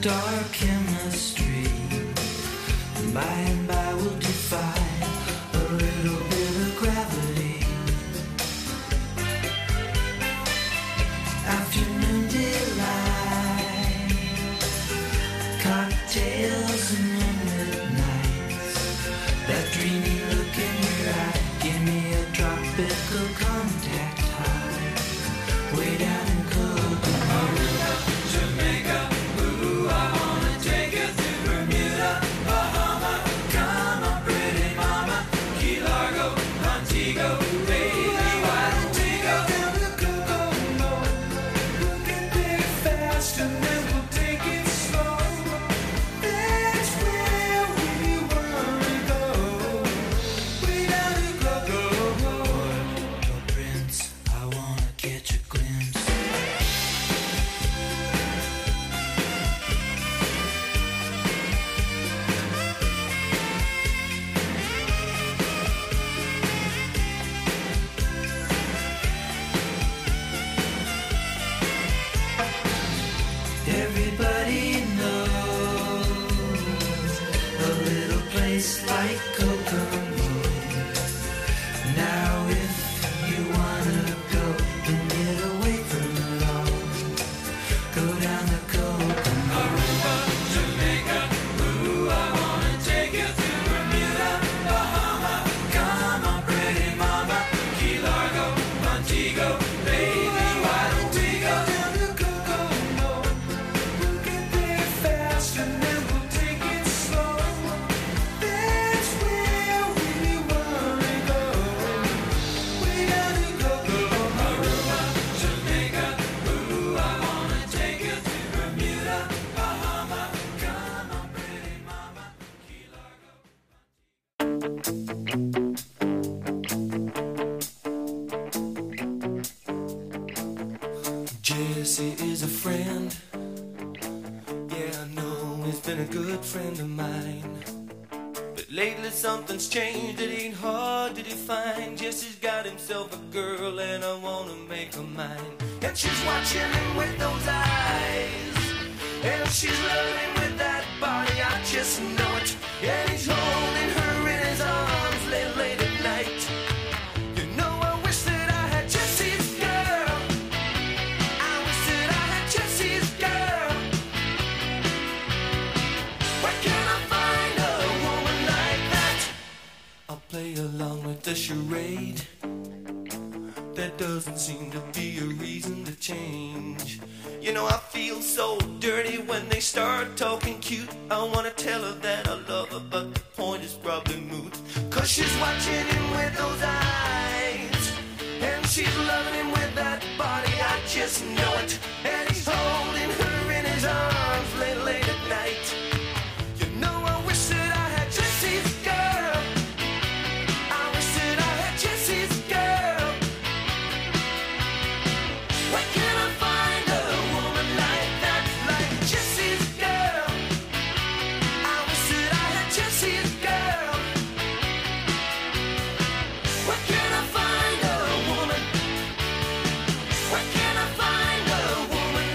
dark chemistry. By and by we'll defy a little bit of gravity. Afternoon delight, cocktails and moonlit nights. That dreamy look in your eye, give me a tropical contact high. Way down in Coconut, Jamaica. Ooh, I wanna take you to Bermuda, Bahama. Come on, pretty mama. Key Largo, Montego, baby, why don't we go down to Coconut? We'll get there fast and then we'll take it slow. That's where we wanna go. Way down to Coconut. Your prince, I wanna catch a glimpse. Everybody knows a little place like Kokomo. Now if you wanna go and get away from it all, go down to Kokomo. Aruba, Jamaica, ooh, I wanna take you to Bermuda, Bahama. Come on, pretty mama, Key Largo, Montego, baby, why don't we go down to Kokomo? We'll get there fast and then we'll take it slow. That's where we wanna go. Way down to Kokomo. Aruba, Jamaica, ooh, I wanna take you to Bermuda, Bahama. Come on, pretty mama, Key Largo. Jesse is a friend. Yeah, I know he's been a good friend of mine. But lately something's changed, it ain't hard to define. Jesse's got himself a girl and I wanna make her mine. And she's watching him with those eyes, and she's loving him with that body, I just know it. And he's holding her in his arms late at night. You know I wish that I had Jesse's girl. I wish that I had Jesse's girl. Where can I find a woman like that? I'll play along with the charade. There doesn't seem to be a reason to change. You know I feel so dirty when they start talking cute. I wanna tell her that I love her, but the point is probably moot. 'Cause she's watching him with those eyes, and she's loving him with that body, I just know it. And he's holding her in his arms late at night. You know I wish that I had Jesse's girl. I wish that I had Jesse's girl. Where can I find a woman like that, like Jesse's girl? I wish that I had Jesse's girl. Where can I find a woman? Where can I find a woman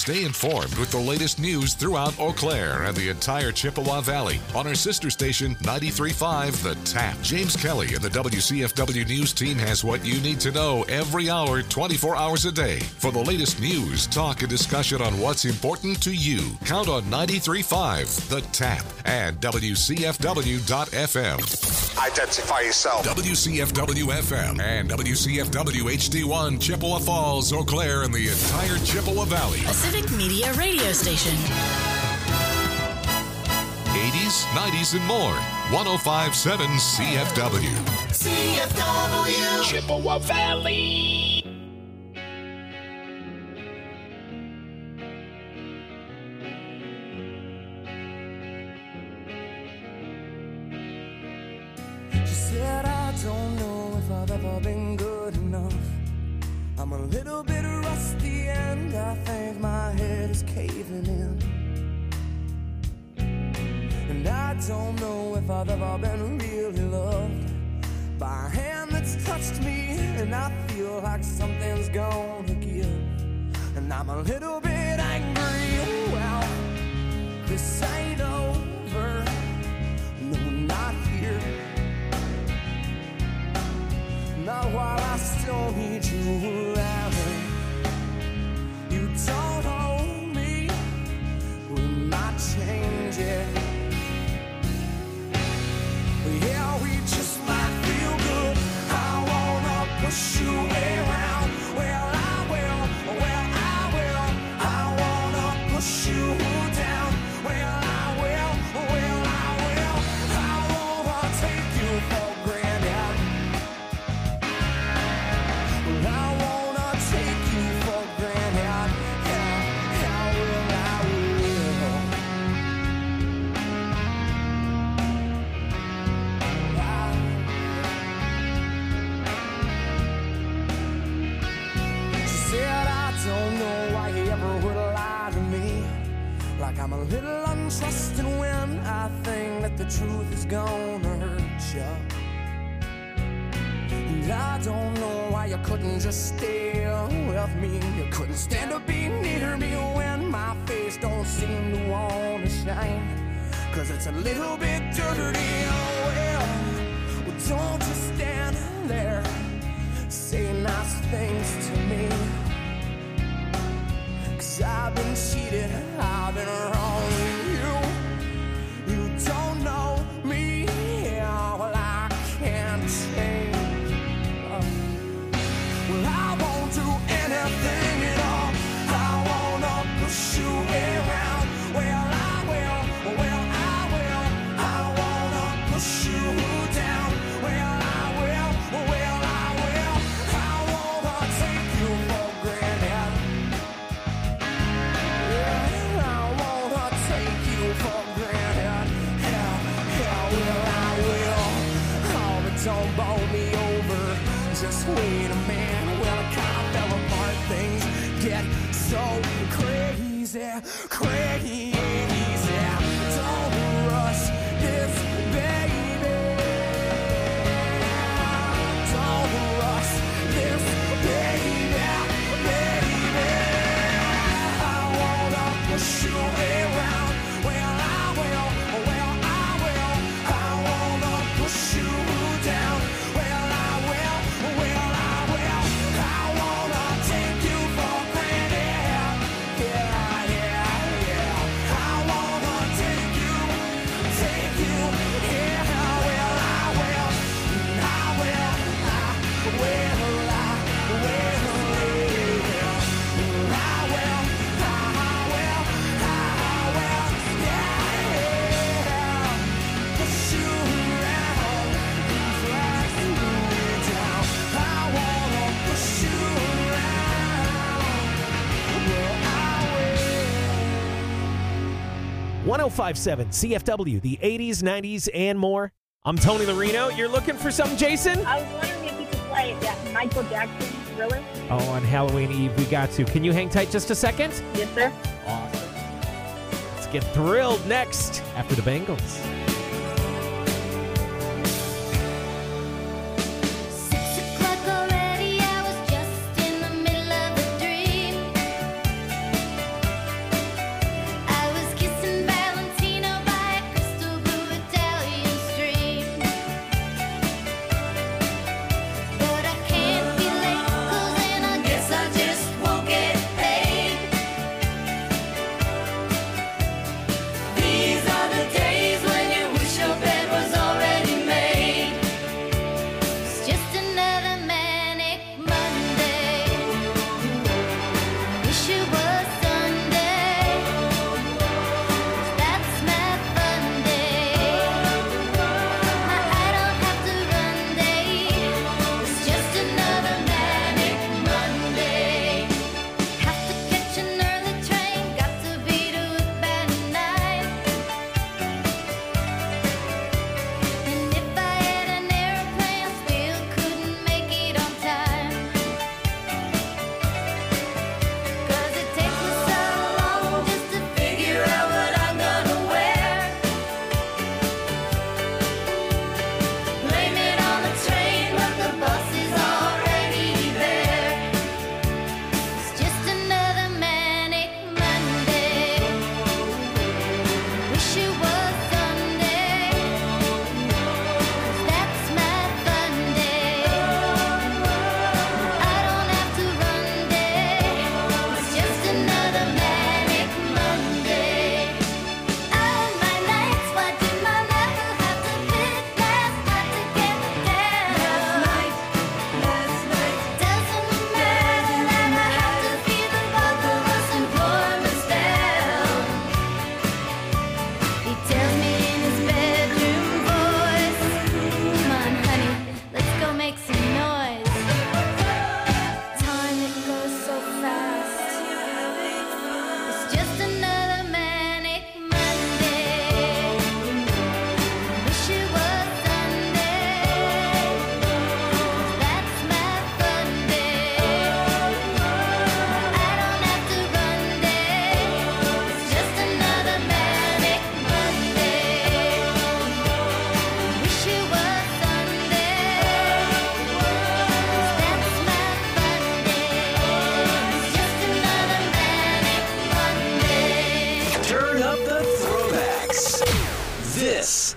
Stay informed with the latest news throughout Eau Claire and the entire Chippewa Valley on our sister station 93.5 The Tap. James Kelly and the WCFW News team has what you need to know every hour, 24 hours a day. For the latest news, talk, and discussion on what's important to you, count on 93.5 The Tap and WCFW.FM. Identify yourself. WCFW-FM and WCFW-HD1, Chippewa Falls, Eau Claire, and the entire Chippewa Valley. A Civic Media radio station. 80s, 90s, and more. 105.7 CFW. CFW. Chippewa Valley. I don't know if I've ever been good enough. I'm a little bit rusty and I think my head is caving in. And I don't know if I've ever been really loved by a hand that's touched me, and I feel like something's gonna give. And I'm a little bit angry. Well, this ain't over. No, not here. Not while I still need you around. You don't hold me, we might change it. Yeah, we just might feel good. I wanna push you around. Well, I will. I wanna push you down. Well, I will. I wanna take you for granted. I wanna take you for granted. I will. She said, I don't know why you ever would lie to me. Like I'm a little untrusting when I think that the truth is gonna hurt you. And I don't know why you couldn't just stay with me. You couldn't stand to be near me when my face don't seem to want to shine. 'Cause it's a little bit dirty. Oh well, don't just stand there. Say nice things to me. 'Cause I've been cheated, I've been wrong with you. You don't know me, well I can't change. Well, I won't do anything at all. I wanna push you around. Well, I will. I wanna push you down. Well, I will. I wanna take you for granted. Yeah, I wanna take you for granted. Yeah, will. Oh, but don't bowl me over. Just wait a minute, well, it kind of fell apart. Things get so crazy. Don't rush this, baby. Don't rush this, baby. I wanna push you around. Well, I will. I wanna push you down. Well, I will. I wanna take you for granted. Yeah. I wanna take you. Yeah, well, I will. Push you around, drag you down. I wanna push you around. Well, I will. 105.7 CFW, the 80s, 90s, and more. I'm Tony Larino. You're looking for something, Jason? I was wondering if you could play that Michael Jackson Thriller. Oh, on Halloween Eve, we got to. Can you hang tight just a second? Yes, sir. Awesome. Let's get thrilled next after the Bengals. 6 o'clock already, I was just in the middle of a dream.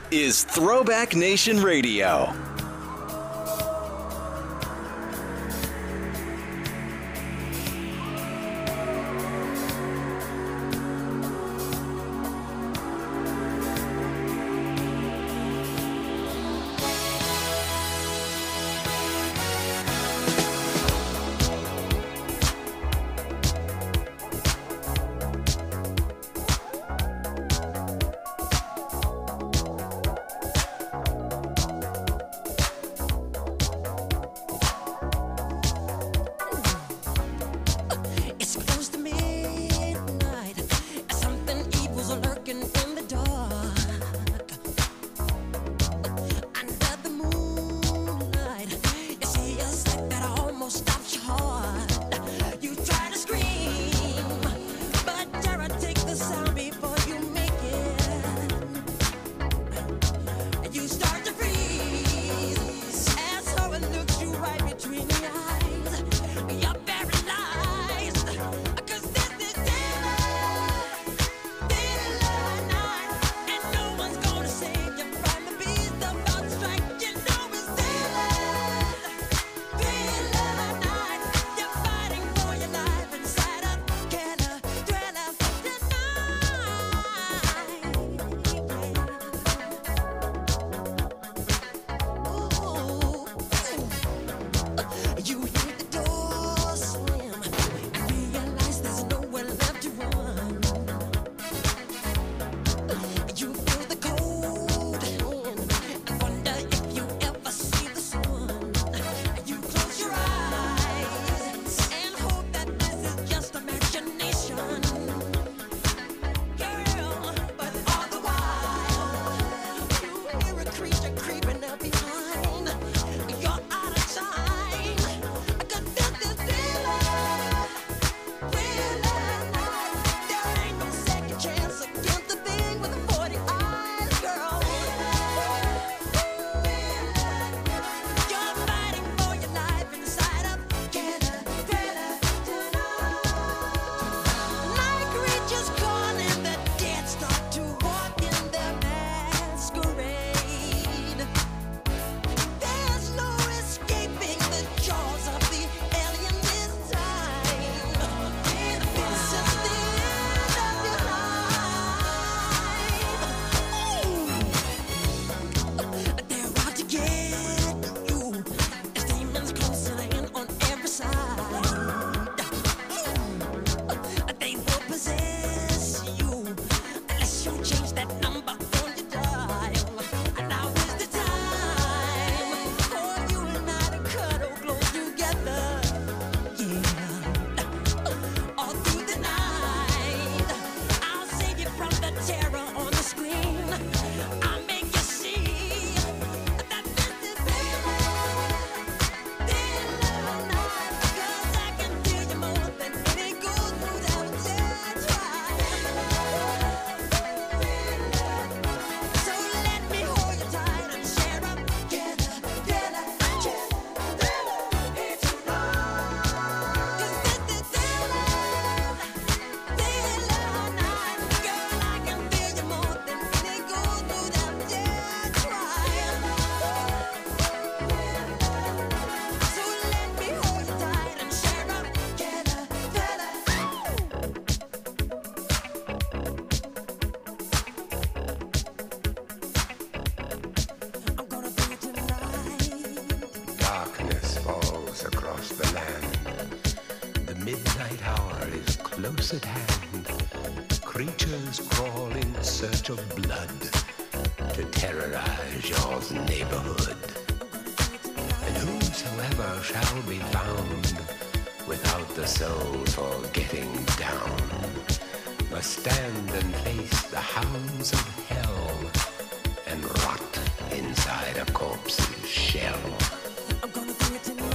is Throwback Nation Radio. close at hand. Creatures crawl in search of blood to terrorize your neighborhood. And whosoever shall be found without the soul for getting down must stand and face the hounds of hell and rot inside a corpse's shell. I'm gonna do it tonight.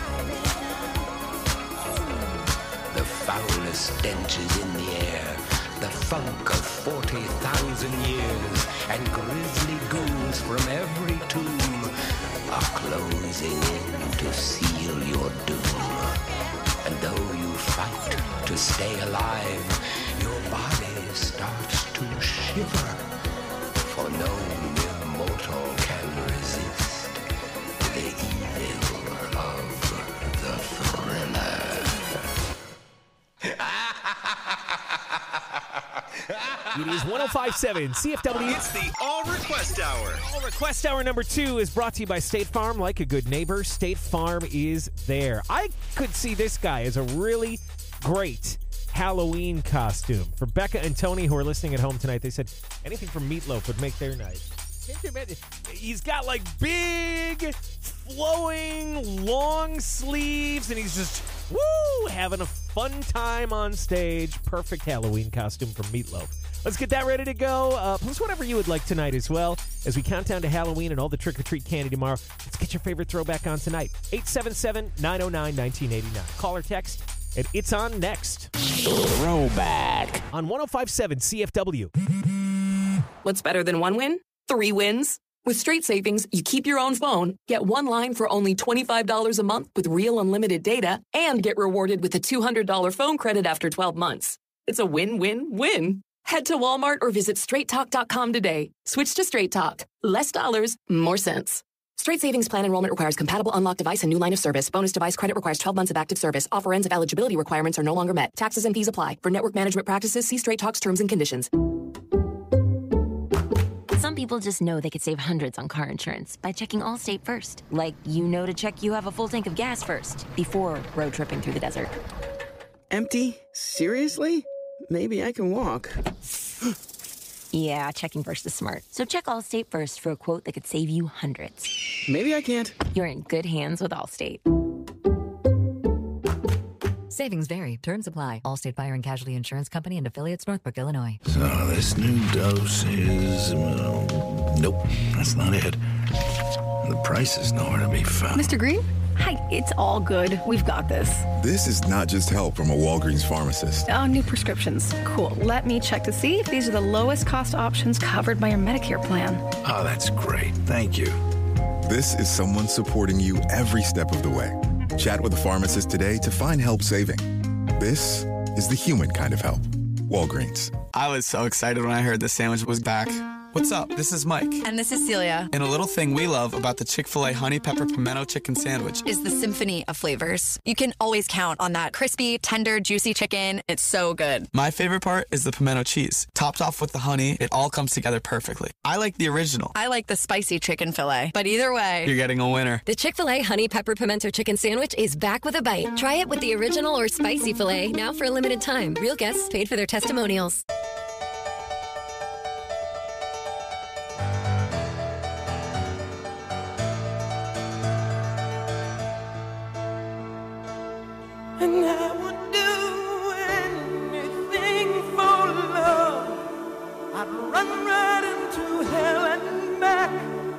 Stenches in the air, the funk of 40,000 years, and grisly ghouls from every tomb are closing in to seal your doom. And though you fight to stay alive, your body starts to shiver, for no mere mortal can resist the evil of the Thriller. It is 105.7 CFW. It's the All Request Hour. All Request Hour number 2 is brought to you by State Farm. Like a good neighbor, State Farm is there. I could see this guy as a really great Halloween costume. For Becca and Tony, who are listening at home tonight, they said anything from Meatloaf would make their night. He's got like big, flowing, long sleeves, and he's just, having a fun time on stage. Perfect Halloween costume from Meatloaf. Let's get that ready to go. Plus whatever you would like tonight as well. As we count down to Halloween and all the trick-or-treat candy tomorrow, let's get your favorite throwback on tonight. 877-909-1989. Call or text, and it's on next. Throwback. On 105.7 CFW. What's better than one win? 3 wins. With Straight Savings, you keep your own phone, get one line for only $25 a month with real unlimited data, and get rewarded with a $200 phone credit after 12 months. It's a win-win-win. Head to Walmart or visit straighttalk.com today. Switch to Straight Talk. Less dollars, more sense. Straight Savings Plan enrollment requires compatible unlocked device and new line of service. Bonus device credit requires 12 months of active service. Offer ends if eligibility requirements are no longer met. Taxes and fees apply. For network management practices, see Straight Talk's terms and conditions. Some people just know they could save hundreds on car insurance by checking Allstate first. Like, to check you have a full tank of gas first before road tripping through the desert. Empty? Seriously? Maybe I can walk. Yeah, checking first is smart. So check Allstate first for a quote that could save you hundreds. Maybe I can't. You're in good hands with Allstate. Savings vary. Terms apply. Allstate Fire and Casualty Insurance Company and affiliates, Northbrook, Illinois. So this new dose is... nope, that's not it. The price is nowhere to be found. Mr. Green? Hi, it's all good. We've got this. This is not just help from a Walgreens pharmacist. Oh, new prescriptions. Cool. Let me check to see if these are the lowest cost options covered by your Medicare plan. Oh, that's great. Thank you. This is someone supporting you every step of the way. Chat with a pharmacist today to find help saving. This is the human kind of help. Walgreens. I was so excited when I heard the sandwich was back. What's up? This is Mike. And this is Celia. And a little thing we love about the Chick-fil-A Honey Pepper Pimento Chicken Sandwich is the symphony of flavors. You can always count on that crispy, tender, juicy chicken. It's so good. My favorite part is the pimento cheese. Topped off with the honey, it all comes together perfectly. I like the original. I like the spicy chicken fillet. But either way, you're getting a winner. The Chick-fil-A Honey Pepper Pimento Chicken Sandwich is back with a bite. Try it with the original or spicy filet, now for a limited time. Real guests paid for their testimonials. And I would do anything for love. I'd run right into hell and back.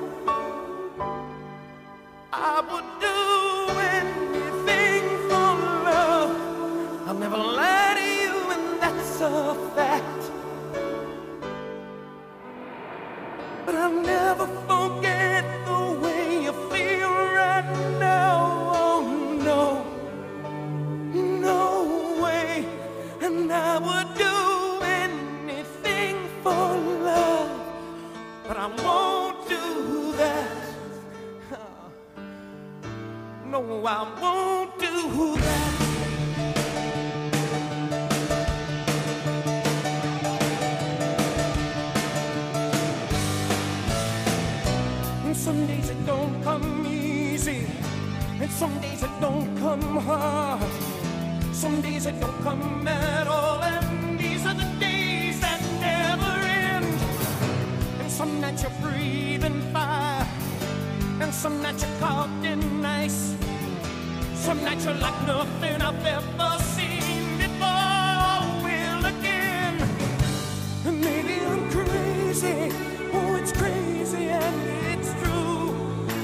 I would do anything for love. I'll never lie to you, and that's a fact. But I'll never forget the way you feel right now. Oh no. No way, and I would do anything for love, but I won't do that. No, I won't do that. And some days it don't come easy, and some days it don't come hard. Some days it don't come at all, and these are the days that never end. And some nights you're breathing fire, and some nights you're caught in ice. Some nights you're like nothing I've ever seen before. Will again, and maybe I'm crazy. Oh, it's crazy and it's true.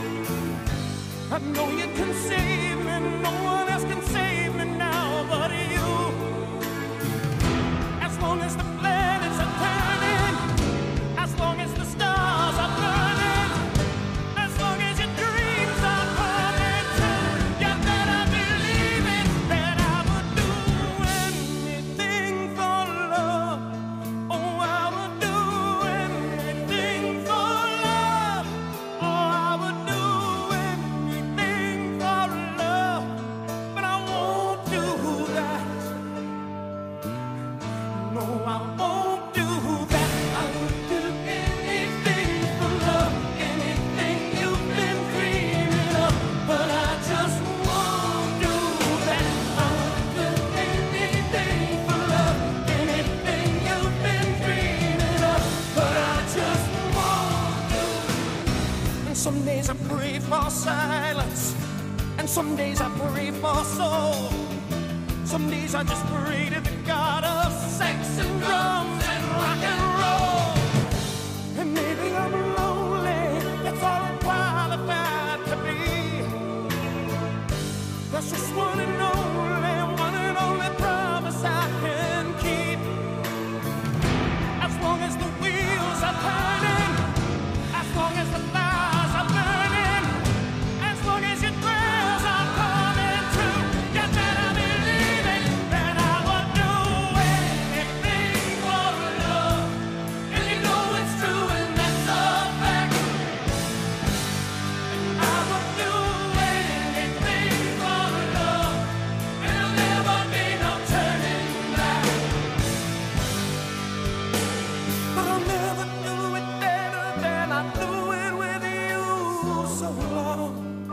I know you can save me, no one else can save me now but you. As long as the flame for silence, and some days I pray for soul. Some days I just pray to the God of sex and drums and rock and roll. And maybe I'm lonely, that's all I'm qualified to be. That's just one and only promise I can keep. As long as the wheels are turning, as long as the fires are burning, as long as your prayers are coming true, you better believe it, that I will do anything for love. And you know it's true, and that's a fact. I will do anything for love, and there'll never be no turning back. But I'll never do it better than I do it with you. So long,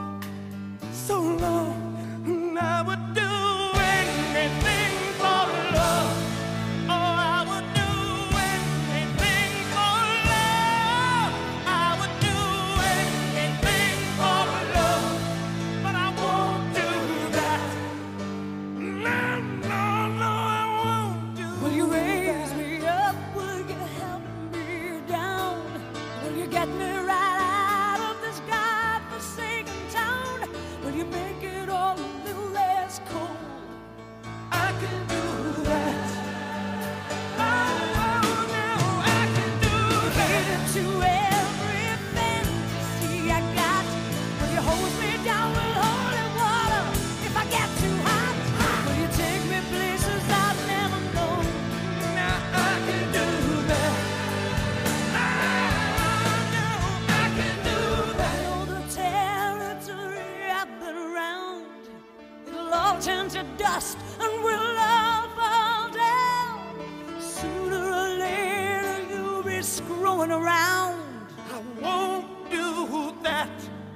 and I would do anything for love. Oh, I would do anything for love. I would do anything for love, but I won't do that. No, I won't do. Will you raise me up? Will you help me down? Will you get me right out of this godforsaken town? Will you make it all a little less cold? I can do that. Oh, no, I can do that. To every fantasy I got. Will you hold me down with holy water if I get too hot? Will you take me places I've never known? Now I can do that. I can do that. I know the territory I've been around. It'll all turn to dust and we'll all fall down. Sooner or later you'll be screwing around. I won't do that.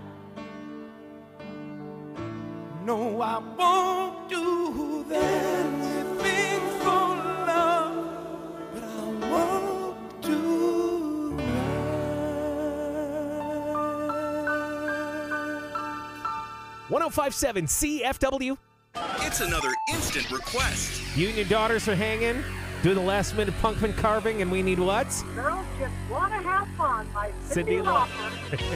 No, I won't do that. Anything for love, but I won't do that. 1057 CFW. It's another instant request. You and your daughters are hanging, doing the last minute pumpkin carving, and we need what? Girls just want to have fun by Cindy Lauper.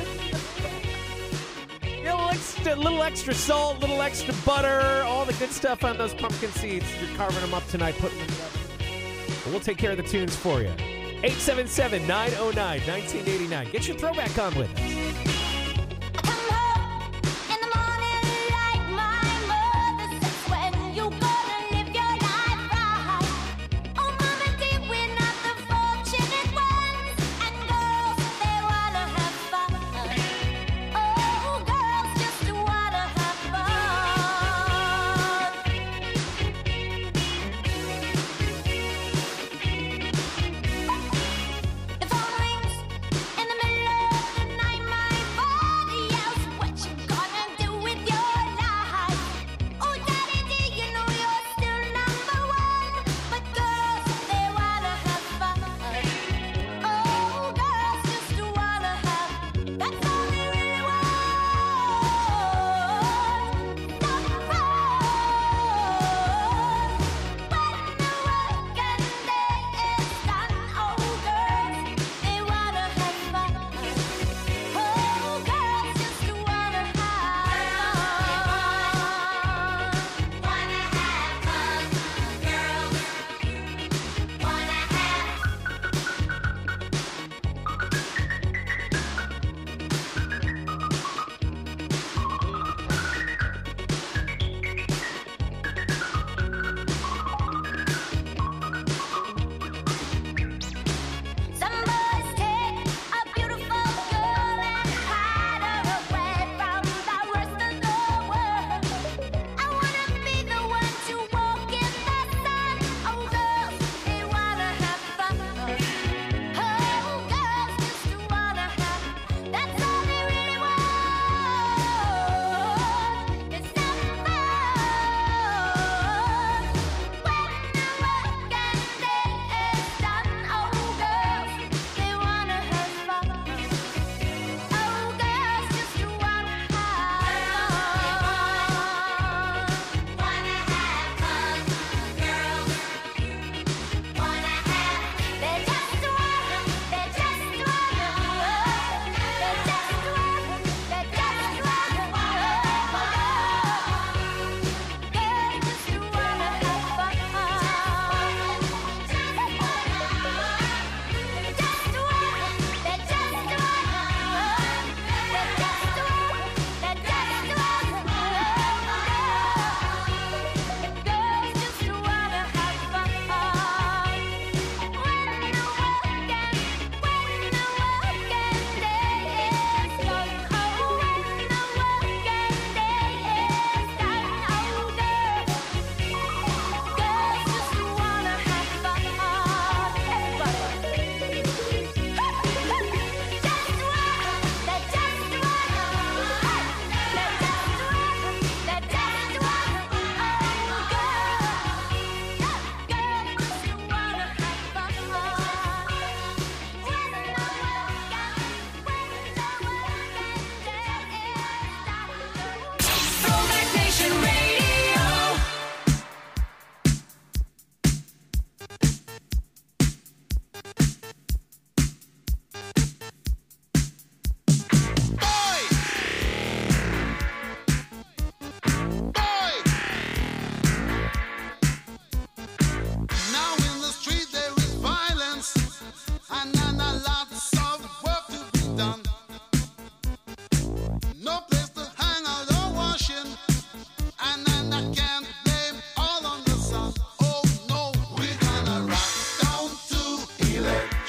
Little extra salt, little extra butter, all the good stuff on those pumpkin seeds. You're carving them up tonight, putting them together. We'll take care of the tunes for you. 877-909-1989. Get your throwback on with us. The phone rings in the middle of the night.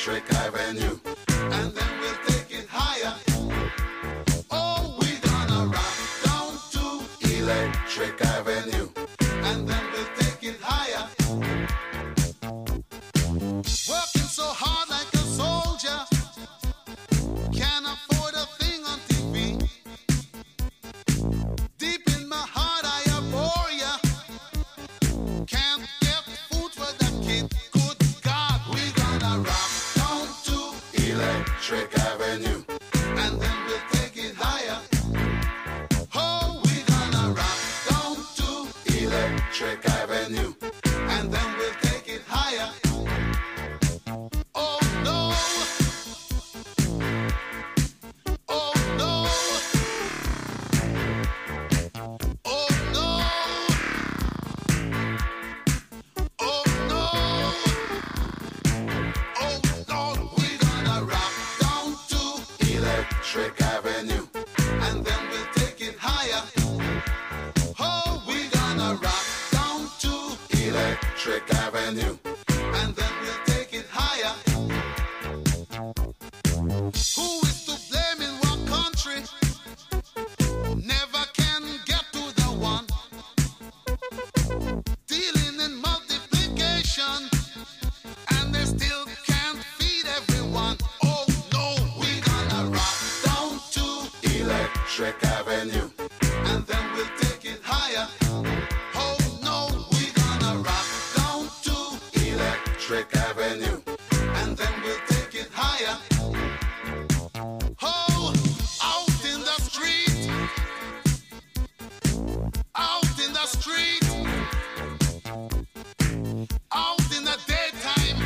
Electric Avenue. And then we'll take it higher. Oh, we're gonna rock down to Electric Avenue. And then we'll take it higher. Working so hard like a soldier. Can't afford a thing on TV. Deep in my heart I abhor ya. Can't get food for the kid. Good God, we're gonna rock down to Electric Avenue. And then we'll take it higher. Oh, we're gonna rock down to Electric Avenue. And then we'll take it higher. Oh no. Oh no. Oh no. Oh no. Oh no. We're gonna rock down to Electric Avenue. And then we'll take it higher. Oh, we're gonna rock down to Electric Avenue. And then we'll take it higher. Who is to blame in one country? Never can get to the one. Dealing in multiplication. And they still can't feed everyone. Oh no, we're gonna rock down to Electric Avenue. And then we'll take it higher. Oh no, we're gonna rock down to Electric Avenue. And then we'll take it higher. Oh, out in the street. Out in the street. Out in the daytime.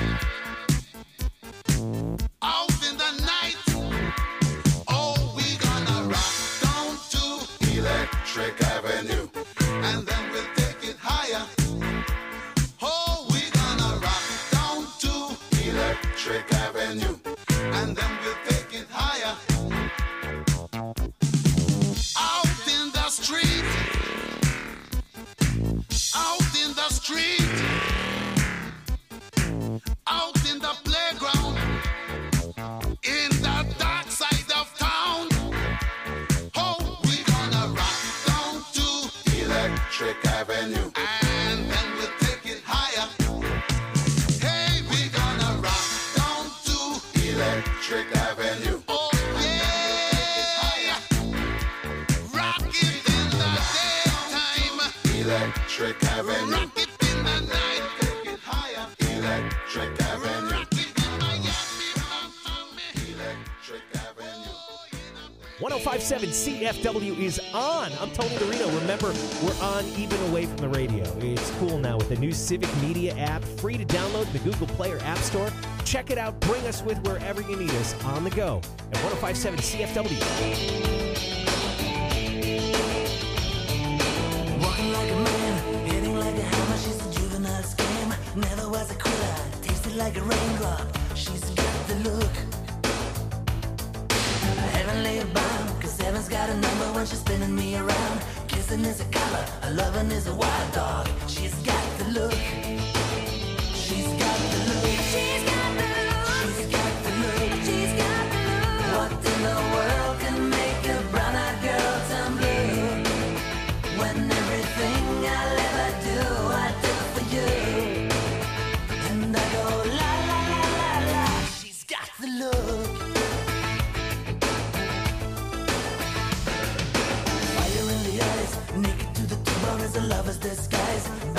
Out in the night. Oh, we're gonna rock down to Electric Avenue. And then we'll take it higher. Oh, we're gonna rock down to Electric Avenue. And then we'll take it higher. Out in the street. Out in the street. Out in the playground. In the dark side of town. Oh, we're gonna rock down to Electric Avenue. And then we'll take it higher. Hey, we're gonna rock down to Electric Avenue. Oh, yeah. Rock it in the daytime. Electric Avenue. Rock it in the night. Take it higher. Electric Avenue. Rock it in Miami. Electric Avenue. 1057 CFW is on. I'm Tony Dorino. Remember, we're on even away from the radio. It's cool now with the new Civic Media app, free to download in the Google Play or App Store. Check it out. Bring us with wherever you need us on the go at 1057 CFW. Walking like a man, hitting like a hammer. She's a juvenile scam. Never was a quitter, tasted like a raindrop. She's got the look. Heavenly bound, cause heaven's got a number when she's spinning me around. Kissing is a color, a loving is a wild dog. She's got the look. She's got the look. She's got the look. She's got the look. She's got the look. What in the world can make a brown-eyed girl turn blue? When everything I'll ever do, I do for you. And I go la la la la la. She's got the look. Fire in the eyes, naked to the bone as a lover's disguise.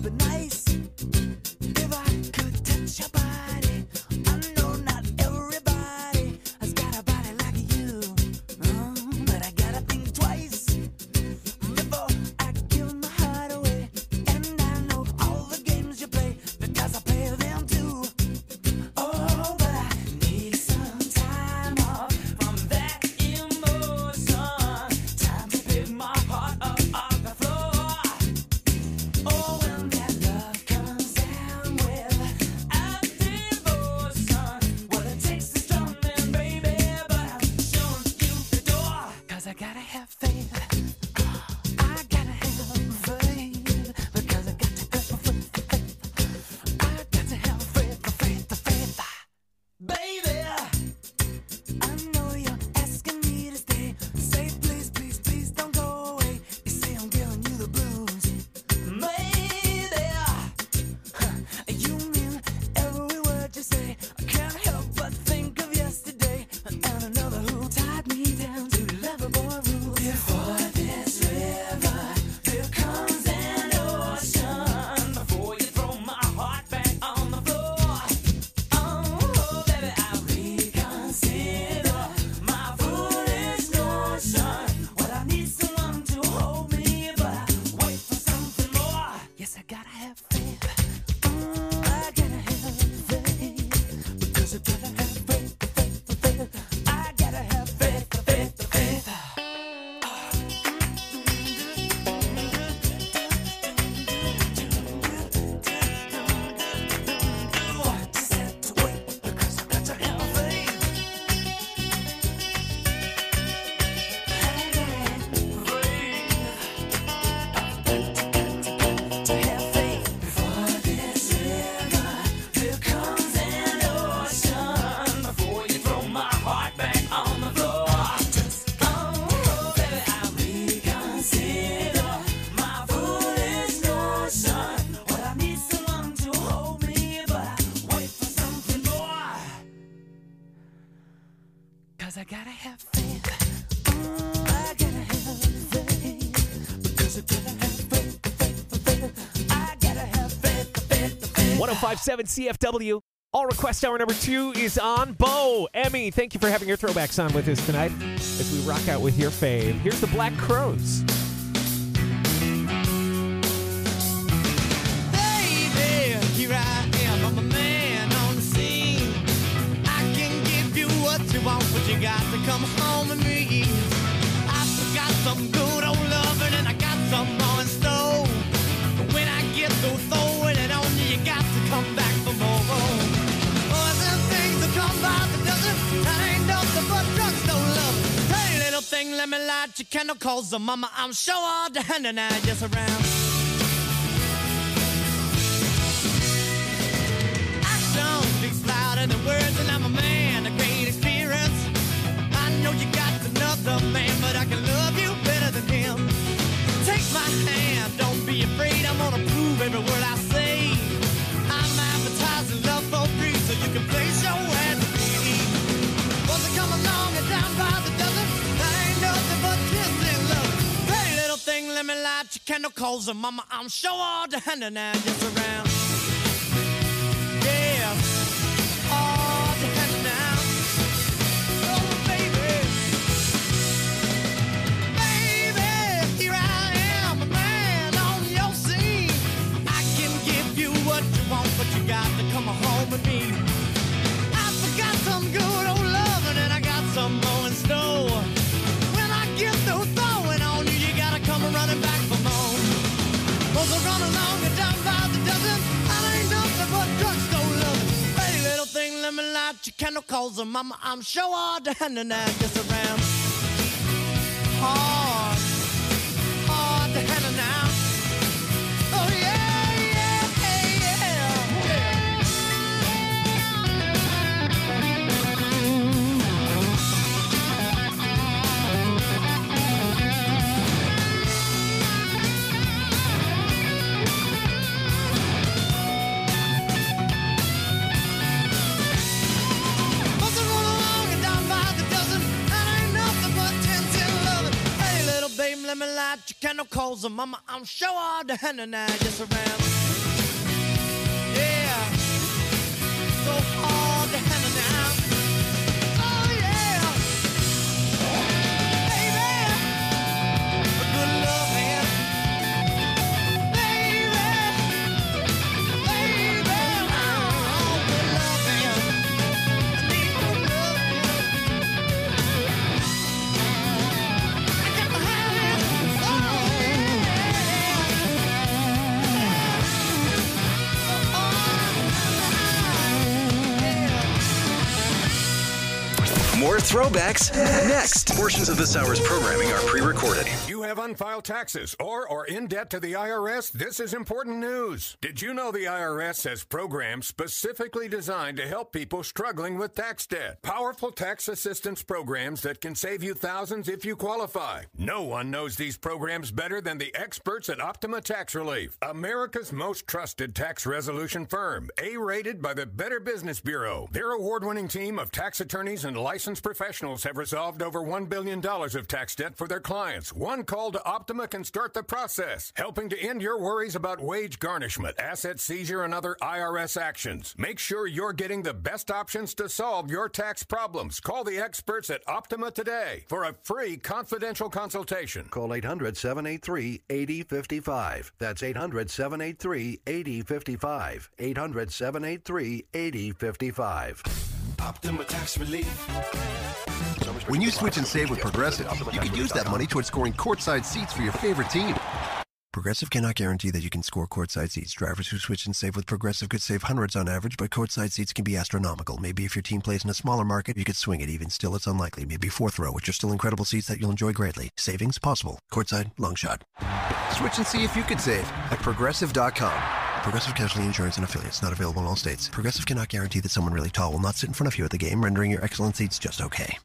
'Cause I gotta have faith. I gotta have faith. Because I gotta have faith. I gotta have faith. 105.7 CFW. All Request Hour number 2 is on. Bo, Emmy, thank you for having your throwbacks on with us tonight as we rock out with your fave. Here's the Black Crowes. Baby, here I am, I'm a man on the scene. I can give you what you want, but you got to come home with me. I got some good old loving and I got some more in store. But when I get through throwing it on you, you got to come back for more. That ain't nothing but drugstore love. Hey, little thing, let me light your candle, cause the mama, I'm sure all the hand and I just around. Action speaks louder than words, and I'm a man, a great experience. I know you got another man, but I can love you better than him. Take my hand, don't be afraid, I'm gonna prove every word I say. I'm advertising love for free, so you can place your ad. Come along and down by the dozen. That ain't nothing but kissing love. Hey, little thing, let me light your candle, cause the mama, I'm sure all the hand and I just around. Yeah, all the hand now. Oh, baby. Baby, here I am, a man on your scene. I can give you what you want, but you got to come home with me. I forgot some good old love, and I got some more in store. When I get through throwing on you, you gotta come running back for more. Cause I run along and down by the dozen. I ain't nothing but drugstore love. Hey, little thing, let me light your candle, cause the mama, I'm sure all the hand and I just around. Hard, hard to handle now. Oh yeah. candle calls her mama. I'm sure all the henna now just around. Yeah. So all the henna now. Oh yeah. Baby. A good love man. Baby. Baby. Oh, good love man. I need good love man. I got my hand. More throwbacks next. Portions of this hour's programming are pre-recorded. If you have unfiled taxes or are in debt to the IRS, this is important news. Did you know the IRS has programs specifically designed to help people struggling with tax debt? Powerful tax assistance programs that can save you thousands if you qualify. No one knows these programs better than the experts at Optima Tax Relief, America's most trusted tax resolution firm, A-rated by the Better Business Bureau. Their award-winning team of tax attorneys and licensed professionals have resolved over $1 billion of tax debt for their clients. One call to Optima can start the process, helping to end your worries about wage garnishment, asset seizure, and other IRS actions. Make sure you're getting the best options to solve your tax problems. Call the experts at Optima today for a free confidential consultation. Call 800-783-8055. That's 800-783-8055. 800-783-8055. Optima Tax Relief. When you switch and save with Progressive, you can use that money towards scoring courtside seats for your favorite team. Progressive cannot guarantee that you can score courtside seats. Drivers who switch and save with Progressive could save hundreds on average, but courtside seats can be astronomical. Maybe if your team plays in a smaller market, you could swing it. Even still, it's unlikely. Maybe fourth row, which are still incredible seats that you'll enjoy greatly. Savings possible. Courtside, long shot. Switch and see if you could save at Progressive.com. Progressive Casualty Insurance and Affiliates. Not available in all states. Progressive cannot guarantee that someone really tall will not sit in front of you at the game, rendering your excellent seats just okay.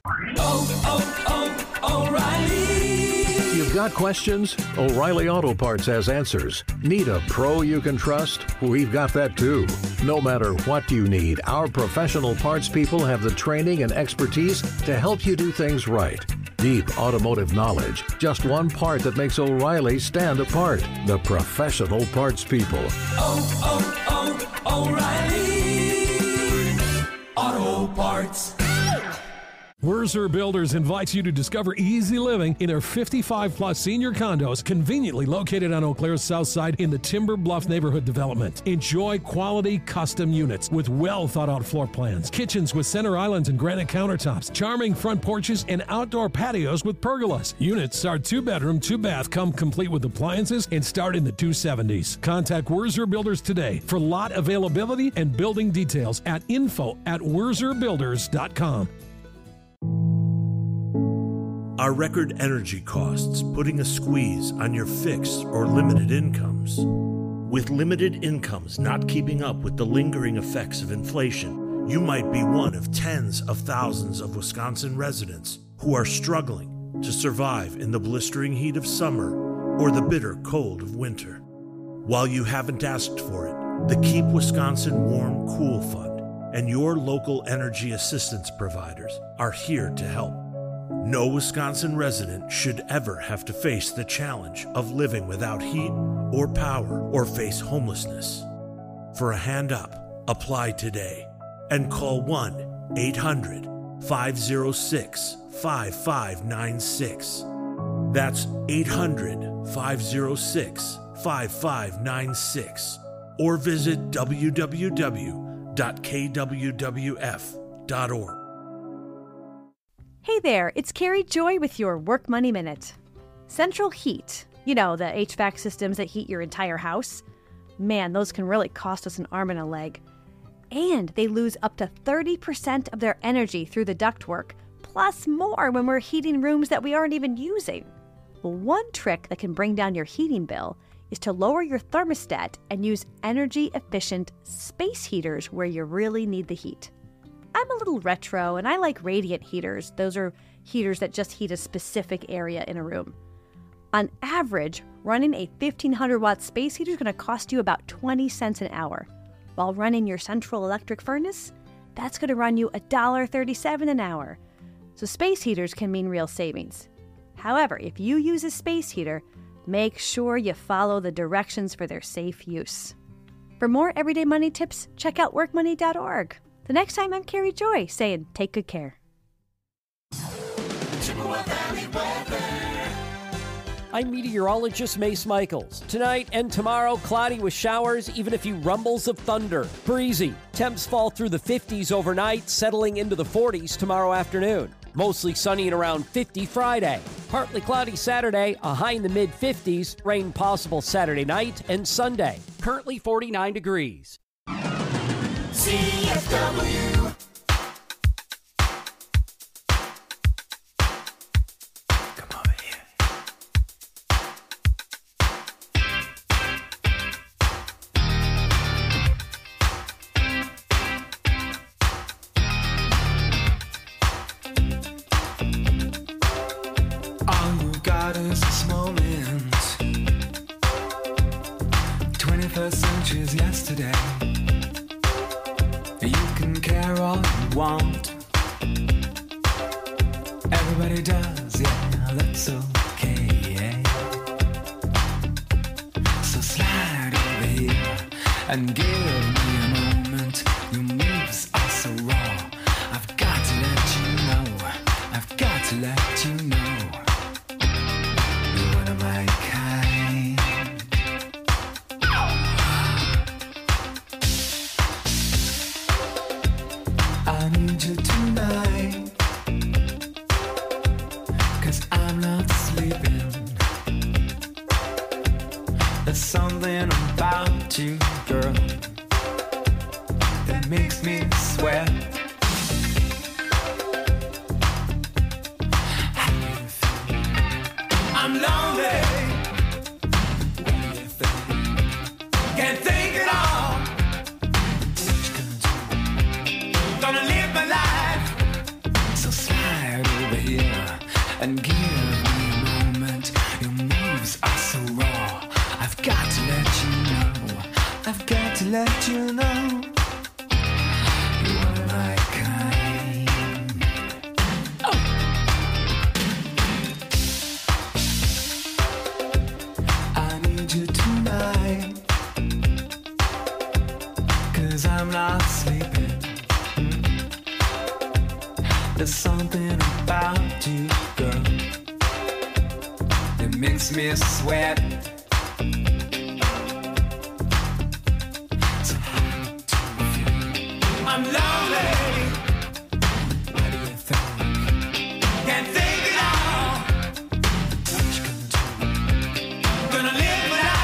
O'Reilly. You've got questions? O'Reilly Auto Parts has answers. Need a pro you can trust? We've got that too. No matter what you need, our professional parts people have the training and expertise to help you do things right. Deep automotive knowledge. Just one part that makes O'Reilly stand apart. The professional parts people. O'Reilly Auto Parts. Wurzer Builders invites you to discover easy living in their 55-plus senior condos conveniently located on Eau Claire's south side in the Timber Bluff neighborhood development. Enjoy quality custom units with well-thought-out floor plans, kitchens with center islands and granite countertops, charming front porches, and outdoor patios with pergolas. Units are 2-bedroom, 2-bath, come complete with appliances, and start in the 270s. Contact Wurzer Builders today for lot availability and building details at info@wurzerbuilders.com. Are record energy costs putting a squeeze on your fixed or limited incomes? With limited incomes not keeping up with the lingering effects of inflation, you might be one of tens of thousands of Wisconsin residents who are struggling to survive in the blistering heat of summer or the bitter cold of winter. While you haven't asked for it, the Keep Wisconsin Warm Cool Fund and your local energy assistance providers are here to help. No Wisconsin resident should ever have to face the challenge of living without heat or power or face homelessness. For a hand up, apply today and call 1-800-506-5596. That's 800-506-5596. Or visit www.kwwf.org. Hey there, it's Carrie Joy with your Work Money Minute. Central heat, you know, the HVAC systems that heat your entire house. Man, those can really cost us an arm and a leg. And they lose up to 30% of their energy through the ductwork, plus more when we're heating rooms that we aren't even using. Well, one trick that can bring down your heating bill is to lower your thermostat and use energy-efficient space heaters where you really need the heat. I'm a little retro, and I like radiant heaters. Those are heaters that just heat a specific area in a room. On average, running a 1,500-watt space heater is going to cost you about 20 cents an hour. While running your central electric furnace, that's going to run you $1.37 an hour. So space heaters can mean real savings. However, if you use a space heater, Make sure you follow the directions for their safe use. For more everyday money tips, check out workmoney.org. The next time, I'm Carrie Joy saying take good care. Chippewa Valley weather. I'm meteorologist Mace Michaels. Tonight and tomorrow, cloudy with showers, even a few rumbles of thunder. Breezy. Temps fall through the 50s overnight, settling into the 40s tomorrow afternoon. Mostly sunny and around 50 Friday. Partly cloudy Saturday, a high in the mid-50s. Rain possible Saturday night and Sunday. Currently 49 degrees. CFW. This moment, 21st century's yesterday. You can care all you want. Everybody does, yeah, that's okay. So slide over here and give me a moment. Your moves are so raw. I've got to let you know. I've got to let you know. My kind. I need you tonight, 'cause I'm not sleeping. There's something about you, girl, that makes me sweat. I'm lonely. What do you think? Can't think at all. What you gonna do? Gonna live my life. So slide over here and give me a moment. Your moves are so raw. I've got to let you know. I've got to let you know. You are my kind. Oh. You tonight, 'cause I'm not sleeping. There's something about you, girl, that makes me sweat. So I'm lonely. What do you think? Can't think at all. What you gonna do? Gonna live.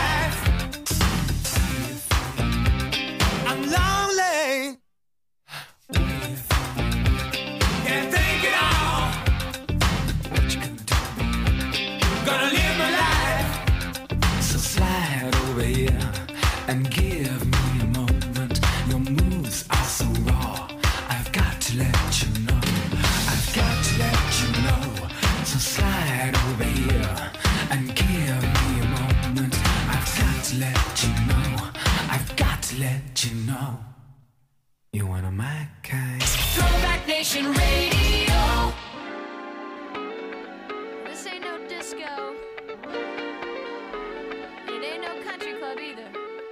I'm lonely. What do you think? Can't think at all. What you gonna do? Gonna live my life. So slide over here and give me a moment. Your moves are so raw. I've got to let you know. I've got to let you know. So slide over here and give me a moment. I've got to let you know. I've got to let you know. You're one of my kind. Throwback Nation Radio. This ain't no disco. It ain't no country club either.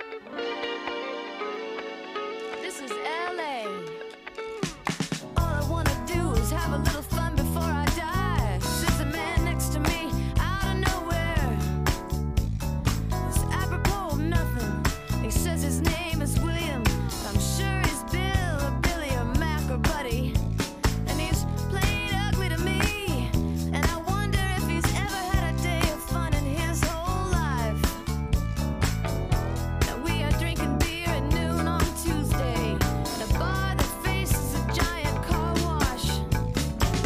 This is LA. All I wanna do is have a little fun before I die. There's a man next to me out of nowhere. It's apropos of nothing. He says his name is William. I'm sure he's Bill or Billy or Mac or Buddy. And he's played ugly to me. And I wonder if he's ever had a day of fun in his whole life. Now we are drinking beer at noon on Tuesday. In a bar that faces a giant car wash.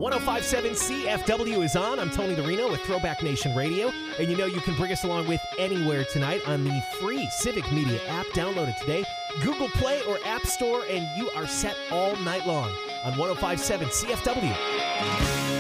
105.7 CFW is on. I'm Tony Larino with Throwback Nation Radio. And you know you can bring us along with anywhere tonight on the free Civic Media app. Download it today. Google Play or App Store, and you are set all night long on 105.7 CFW.